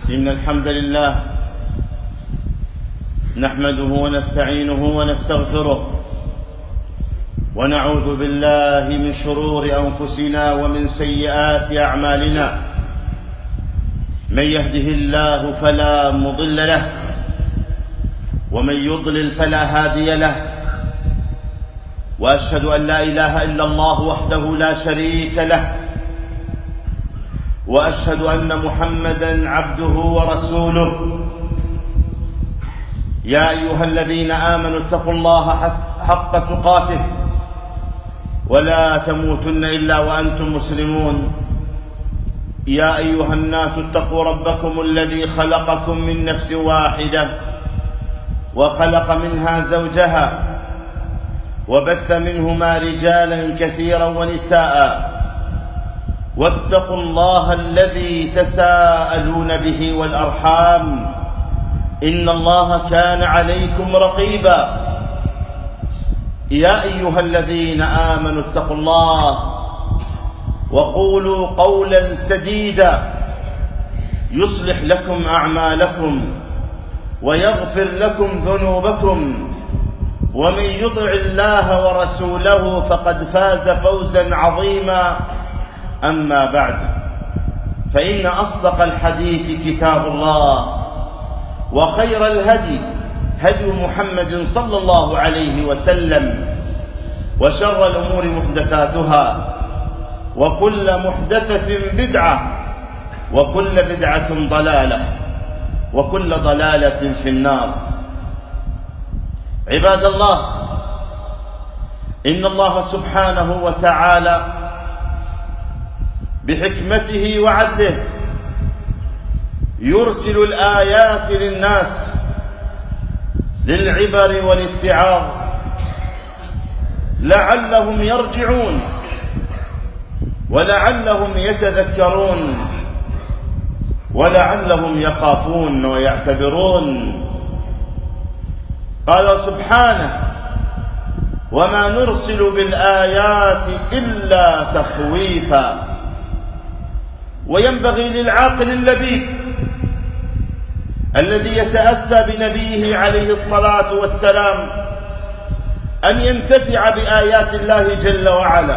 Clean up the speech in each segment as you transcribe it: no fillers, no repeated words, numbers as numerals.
إن الحمد لله نحمده ونستعينه ونستغفره ونعوذ بالله من شرور أنفسنا ومن سيئات أعمالنا. من يهده الله فلا مضل له ومن يضلل فلا هادي له، وأشهد أن لا إله إلا الله وحده لا شريك له، وأشهد أن محمدًا عبده ورسوله. يا أيها الذين آمنوا اتقوا الله حق تقاته ولا تموتن إلا وأنتم مسلمون. يا أيها الناس اتقوا ربكم الذي خلقكم من نفس واحدة وخلق منها زوجها وبث منهما رجالا كثيرا ونساء، واتقوا الله الذي تساءلون به والأرحام إن الله كان عليكم رقيبا. يا أيها الذين آمنوا اتقوا الله وقولوا قولا سديدا يصلح لكم أعمالكم ويغفر لكم ذنوبكم، ومن يطع الله ورسوله فقد فاز فوزا عظيما. أما بعد، فإن أصدق الحديث كتاب الله، وخير الهدي هدي محمد صلى الله عليه وسلم، وشر الأمور محدثاتها، وكل محدثة بدعة، وكل بدعة ضلالة، وكل ضلالة في النار. عباد الله، إن الله سبحانه وتعالى بحكمته وعدله يرسل الآيات للناس للعبر والاتعاظ لعلهم يرجعون ولعلهم يتذكرون ولعلهم يخافون ويعتبرون. قال سبحانه: وما نرسل بالآيات إلا تخويفا. وينبغي للعاقل اللبيب الذي يتأسى بنبيه عليه الصلاة والسلام أن ينتفع بآيات الله جل وعلا،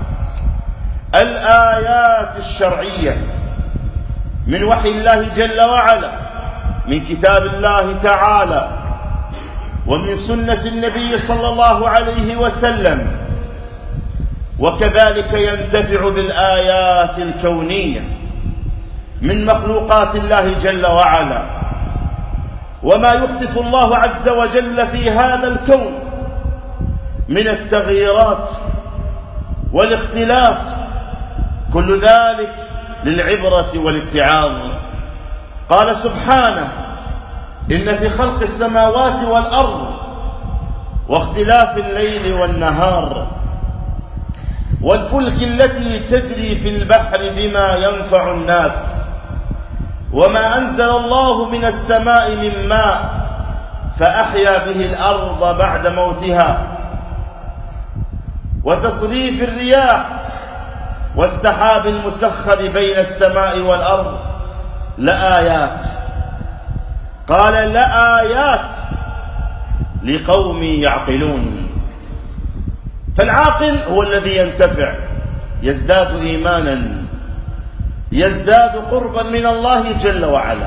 الآيات الشرعية من وحي الله جل وعلا، من كتاب الله تعالى، ومن سنة النبي صلى الله عليه وسلم. وكذلك ينتفع بالآيات الكونية من مخلوقات الله جل وعلا، وما يحدث الله عز وجل في هذا الكون من التغييرات والاختلاف، كل ذلك للعبرة والاتعاظ. قال سبحانه: إن في خلق السماوات والأرض واختلاف الليل والنهار والفلك التي تجري في البحر بما ينفع الناس وما أنزل الله من السماء من ماء فأحيا به الأرض بعد موتها وتصريف الرياح والسحاب المسخر بين السماء والأرض لآيات. قال: لآيات لقوم يعقلون. فالعاقل هو الذي ينتفع، يزداد إيمانا، يزداد قربا من الله جل وعلا.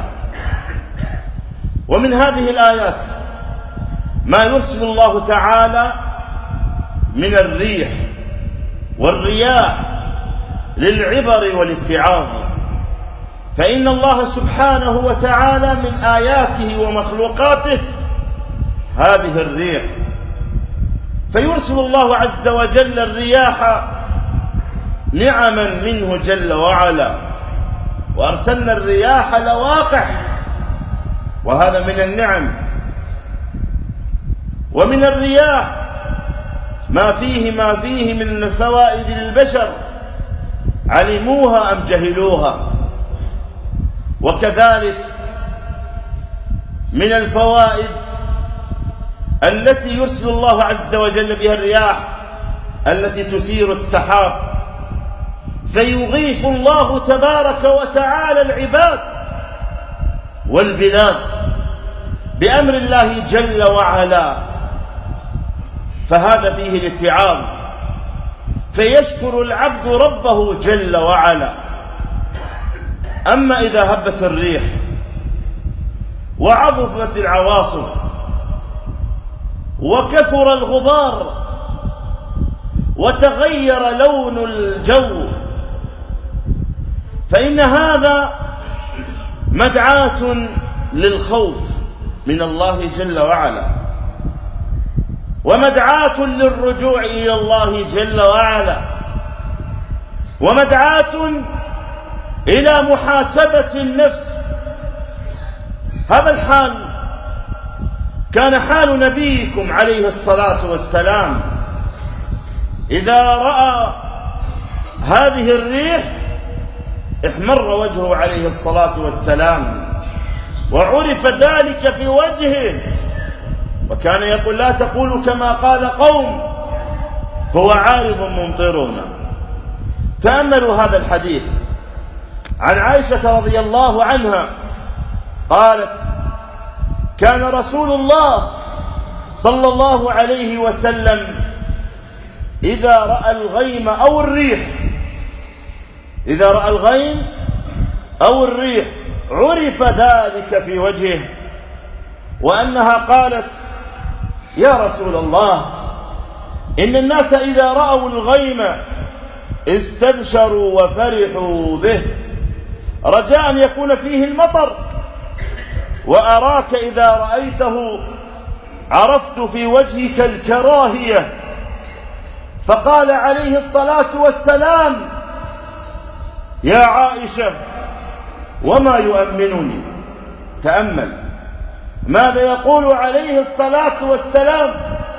ومن هذه الآيات ما يرسل الله تعالى من الريح والرياح للعبر والاتعاظ. فإن الله سبحانه وتعالى من آياته ومخلوقاته هذه الريح، فيرسل الله عز وجل الرياح نعما منه جل وعلا. وأرسلنا الرياح لواقح، وهذا من النعم. ومن الرياح ما فيه من الفوائد للبشر، علموها أم جهلوها. وكذلك من الفوائد التي يرسل الله عز وجل بها الرياح التي تثير السحاب، فيغيث الله تبارك وتعالى العباد والبلاد بأمر الله جل وعلا، فهذا فيه الاتعاظ، فيشكر العبد ربه جل وعلا. أما إذا هبت الريح وعظمت العواصف وكثر الغبار وتغير لون الجو، فإن هذا مدعاة للخوف من الله جل وعلا، ومدعاة للرجوع إلى الله جل وعلا، ومدعاة إلى محاسبة النفس. هذا الحال كان حال نبيكم عليه الصلاة والسلام، إذا رأى هذه الريح احمر وجهه عليه الصلاة والسلام، وعرف ذلك في وجهه، وكان يقول: لا تقولوا كما قال قوم هو عارض ممطرنا. تأملوا هذا الحديث عن عائشة رضي الله عنها قالت: كان رسول الله صلى الله عليه وسلم إذا رأى الغيم أو الريح، إذا رأى الغيم أو الريح عرف ذلك في وجهه، وأنها قالت: يا رسول الله، إن الناس إذا رأوا الغيم استبشروا وفرحوا به رجاء أن يكون فيه المطر، وأراك إذا رأيته عرفت في وجهك الكراهية. فقال عليه الصلاة والسلام: يا عائشة، وما يؤمنني؟ تأمل ماذا يقول عليه الصلاة والسلام: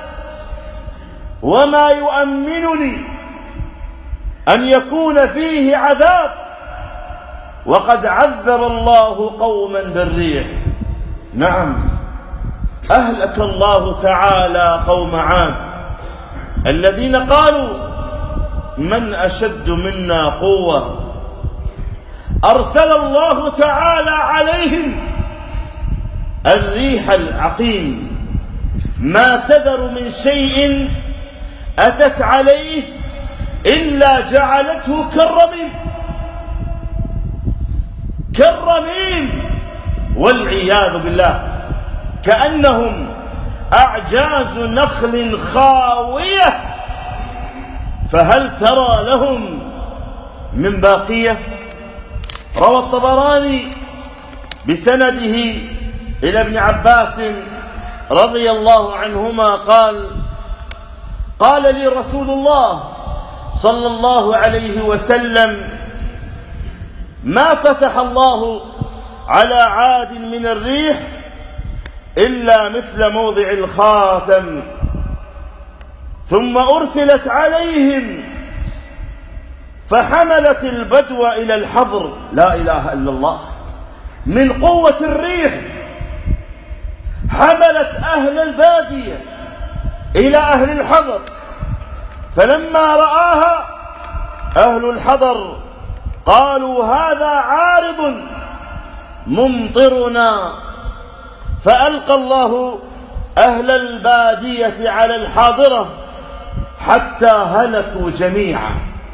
وما يؤمنني أن يكون فيه عذاب، وقد عذب الله قوما بالريح. نعم، أهلك الله تعالى قوم عاد الذين قالوا: من أشد منا قوة. أرسل الله تعالى عليهم الريح العقيم، ما تذر من شيء أتت عليه إلا جعلته كالرميم، كالرميم والعياذ بالله، كأنهم أعجاز نخل خاوية، فهل ترى لهم من باقية؟ روى الطبراني بسنده إلى ابن عباس رضي الله عنهما قال: قال لي رسول الله صلى الله عليه وسلم: ما فتح الله على عاد من الريح إلا مثل موضع الخاتم، ثم أرسلت عليهم فحملت البدو إلى الحضر. لا إله إلا الله، من قوة الريح حملت أهل البادية إلى أهل الحضر، فلما رآها أهل الحضر قالوا: هذا عارض ممطرنا، فألقى الله أهل البادية على الحاضرة حتى هلكوا جميعا،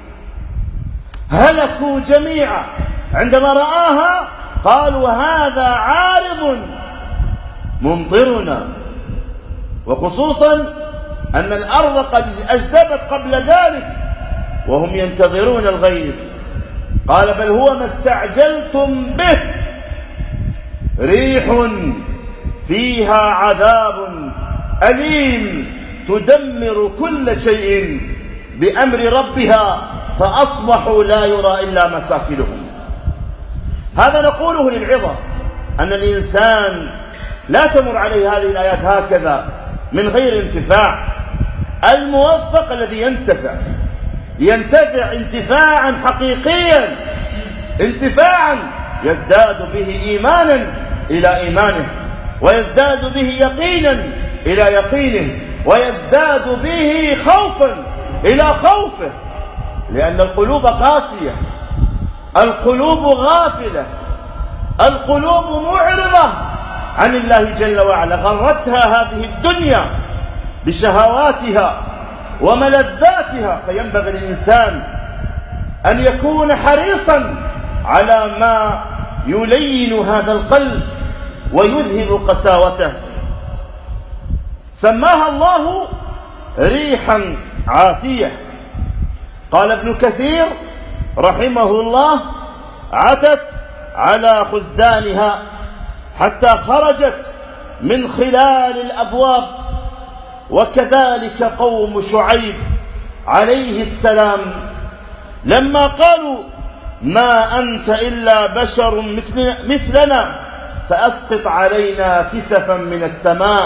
هلكوا جميعا. عندما رآها قالوا: هذا عارض ممطرنا، وخصوصا أن الأرض قد أجدبت قبل ذلك وهم ينتظرون الغيث. قال: بل هو ما استعجلتم به، ريح فيها عذاب أليم تدمر كل شيء بأمر ربها، فأصبحوا لا يرى إلا مساكنهم. هذا نقوله للعظة، أن الإنسان لا تمر عليه هذه الآيات هكذا من غير انتفاع. الموفق الذي ينتفع انتفاعا حقيقيا، انتفاعا يزداد به إيمانا إلى إيمانه، ويزداد به يقينا إلى يقينه، ويزداد به خوفا إلى خوفه، لأن القلوب قاسية، القلوب غافلة، القلوب معرضة عن الله جل وعلا، غرتها هذه الدنيا بشهواتها وملذاتها، فينبغي للإنسان أن يكون حريصا على ما يلين هذا القلب ويذهب قساوته. سماها الله ريحا عاتية. قال ابن كثير رحمه الله: عتت على خزانها حتى خرجت من خلال الأبواب. وكذلك قوم شعيب عليه السلام لما قالوا: ما أنت إلا بشر مثلنا فأسقط علينا كسفا من السماء.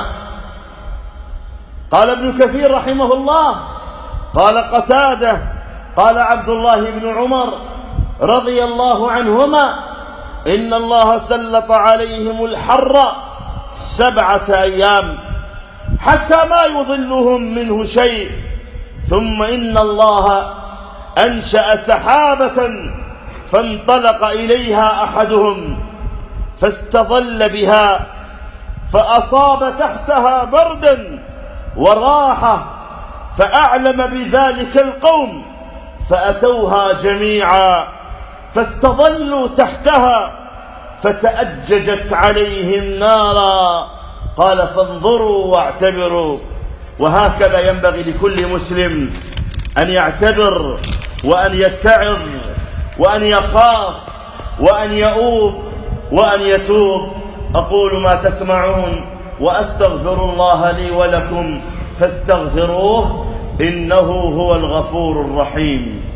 قال ابن كثير رحمه الله: قال قتادة قال عبد الله بن عمر رضي الله عنهما: إن الله سلط عليهم الحر 7 أيام حتى ما يظلهم منه شيء، ثم إن الله أنشأ سحابة فانطلق إليها أحدهم فاستظل بها فأصاب تحتها بردا وراحة، فأعلم بذلك القوم فأتوها جميعا فاستظلوا تحتها فتأججت عليهم نارا. قال: فانظروا واعتبروا. وهكذا ينبغي لكل مسلم أن يعتبر وأن يتعظ وأن يخاف وأن يؤوب وأن يتوب. أقول ما تسمعون وأستغفر الله لي ولكم فاستغفروه إنه هو الغفور الرحيم.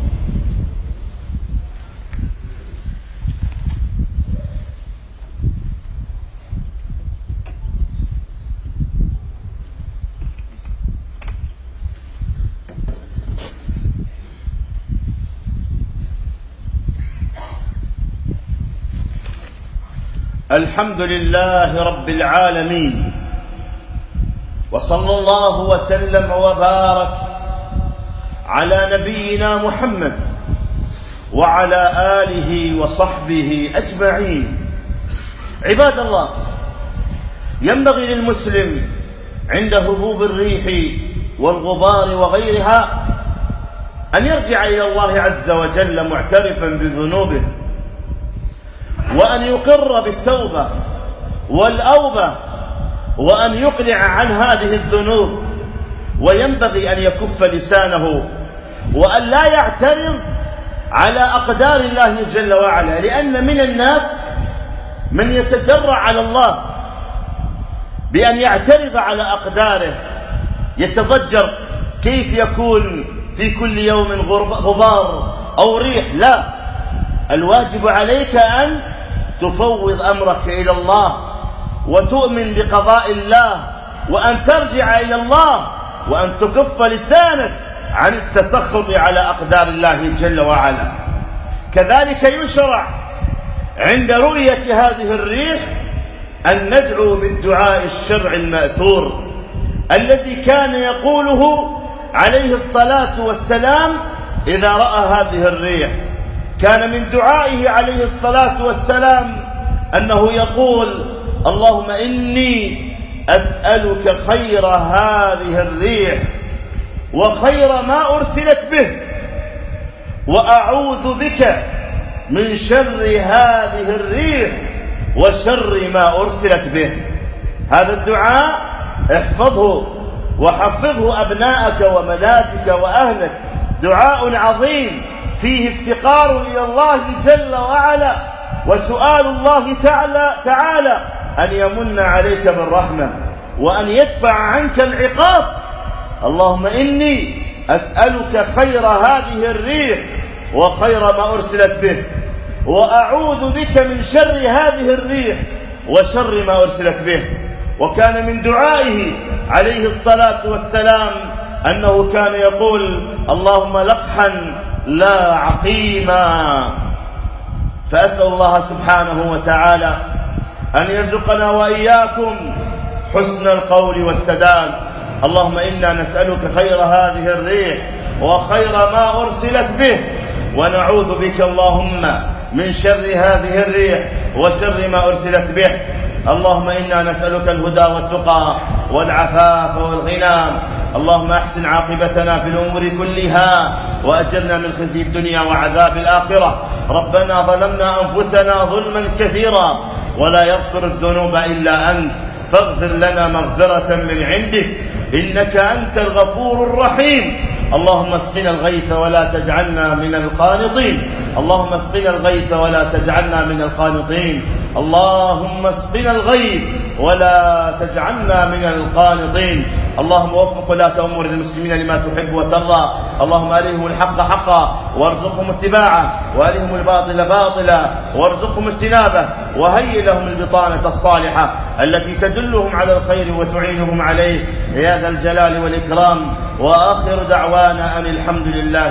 الحمد لله رب العالمين، وصلى الله وسلم وبارك على نبينا محمد وعلى آله وصحبه أجمعين. عباد الله، ينبغي للمسلم عند هبوب الريح والغبار وغيرها أن يرجع إلى الله عز وجل معترفا بذنوبه، وأن يقر بالتوبة والأوبة، وأن يقلع عن هذه الذنوب. وينبغي أن يكف لسانه وأن لا يعترض على أقدار الله جل وعلا، لأن من الناس من يتجرأ على الله بأن يعترض على أقداره، يتضجر كيف يكون في كل يوم غبار أو ريح. لا، الواجب عليك أن تفوض أمرك إلى الله وتؤمن بقضاء الله، وأن ترجع إلى الله، وأن تكف لسانك عن التسخط على أقدار الله جل وعلا. كذلك يشرع عند رؤية هذه الريح أن ندعو بالدعاء الشرعي المأثور الذي كان يقوله عليه الصلاة والسلام إذا رأى هذه الريح. كان من دعائه عليه الصلاة والسلام أنه يقول: اللهم إني أسألك خير هذه الريح وخير ما أرسلت به، وأعوذ بك من شر هذه الريح وشر ما أرسلت به. هذا الدعاء احفظه وحفظه أبناءك وبناتك وأهلك. دعاء عظيم فيه افتقار إلى الله جل وعلا وسؤال الله تعالى أن يمن عليك بالرحمة وأن يدفع عنك العقاب. اللهم إني أسألك خير هذه الريح وخير ما أرسلت به، وأعوذ بك من شر هذه الريح وشر ما أرسلت به. وكان من دعائه عليه الصلاة والسلام أنه كان يقول: اللهم لقحا لا عقيما. فأسأل الله سبحانه وتعالى أن يرزقنا وإياكم حسن القول والسداد. اللهم إنا نسألك خير هذه الريح وخير ما أرسلت به، ونعوذ بك اللهم من شر هذه الريح وشر ما أرسلت به. اللهم إنا نسألك الهدى والتقى والعفاف والغنى. اللهم أحسن عاقبتنا في الأمور كلها وأجرنا من خزي الدنيا وعذاب الآخرة. ربنا ظلمنا أنفسنا ظلما كثيرا ولا يغفر الذنوب إلا أنت، فاغفر لنا مغفرة من عندك إنك أنت الغفور الرحيم. اللهم اسقنا الغيث ولا تجعلنا من القانطين. اللهم اسقنا الغيث ولا تجعلنا من القانطين. اللهم اسقنا الغيث ولا تجعلنا من القانطين. اللهم وفق ولاة أمور المسلمين لما تحب وترضى. اللهم أرهم الحق حقا وارزقهم اتباعه، وأرهم الباطل باطلا وارزقهم اجتنابه، وهيئ لهم البطانة الصالحة التي تدلهم على الخير وتعينهم عليه يا ذا الجلال والإكرام. وآخر دعوانا أن الحمد لله.